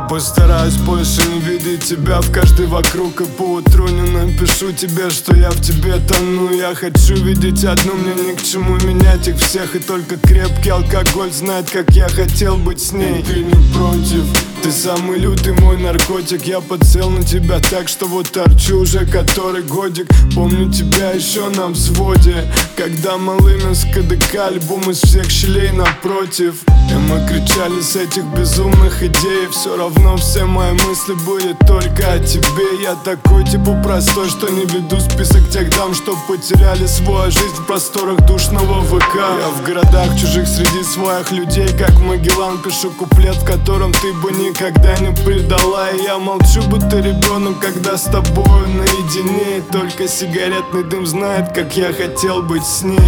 Постараюсь больше не видеть тебя в каждый вокруг. И поутру не напишу тебе, что я в тебе тону. Я хочу видеть одну, мне ни к чему менять их всех. И только крепкий алкоголь знает, как я хотел быть с ней. Ты не против, ты самый лютый мой наркотик. Я подсел на тебя так, что вот торчу уже который годик. Помню тебя еще на взводе, когда малый нас КДК, альбом из всех щелей напротив. И мы кричали с этих безумных идей. Все равно все мои мысли были только о тебе. Я такой типа простой, что не веду список тех дам, что потеряли свою жизнь в просторах душного ВК. Я в городах чужих среди своих людей, как Магеллан, пишу куплет, в котором ты бы никогда не предала. И я молчу, будто ребенок, когда с тобою наедине. И только сигаретный дым знает, как я хотел быть с ней.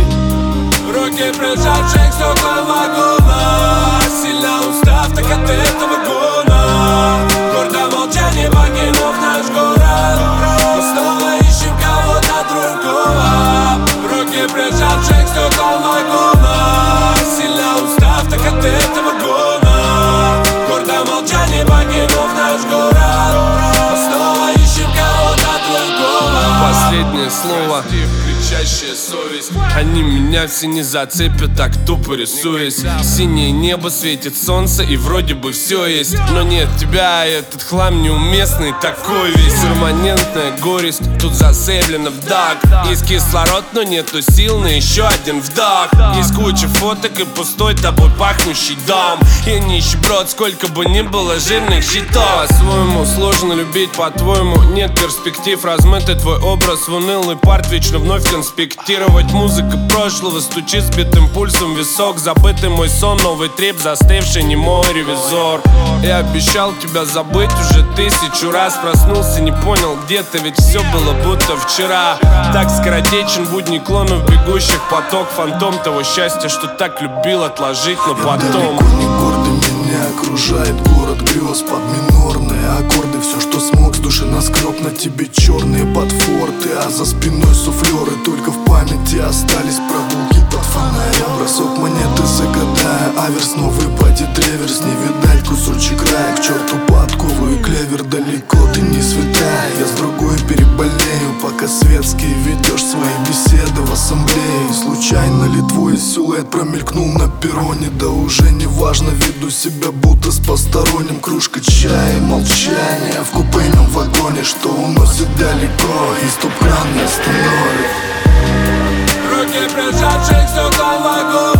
Руки прижавших к стеклам вагона, сильно устав так от этого гона. Гордо молчание покинув наш город, мы снова ищем кого-то другого. Руки прижавших к стеклам вагона, сильно устав так от этого гона. Гордо молчание покинув наш город, мы снова ищем кого-то другого. Последнее слово, кричащая совесть. Они меня все не зацепят, так тупо рисуясь. Синее небо, светит солнце и вроде бы все есть. Но нет тебя, этот хлам неуместный такой весь. Перманентная горесть, тут зацеплена вдох. Есть кислород, но нету сил на еще один вдох. Есть куча фоток и пустой тобой пахнущий дом. Я нищеброд, сколько бы ни было жирных щитов. По-своему сложно любить, по-твоему нет перспектив. Размытый твой образ в унылый парт, вечно вновь конспектировать. Музыка прошлого стучит сбитым пульсом в висок. Забытый мой сон, новый трип, застывший немой ревизор. Я обещал тебя забыть уже 1000 раз. Проснулся, не понял, где ты, ведь все было будто вчера. Так скоротечен будний клонов бегущих поток. Фантом того счастья, что так любил отложить, но потом. Я далеко не гордый, меня окружает город грез под минорные аккорды. Все, что смог, с души наскреб на тебе черные подфорты. А за спиной суфлеры, только в памяти остались прогулки под фонарем. Бросок монеты загадая, аверс новый падит реверс. Не видать кусочек рая, к черту подкову и клевер. Далеко ты не святая, я с другой переболею. Пока светские ведешь свои беседы в ассамблее. Случайно ли твой силуэт промелькнул на перроне? Да уже не важно, веду себя будто с посторонним. Кружка чая и молчание в купейном вагоне, что уносит далеко, и стоп-кран не остановит. Руки прижавших к стеклам вагона.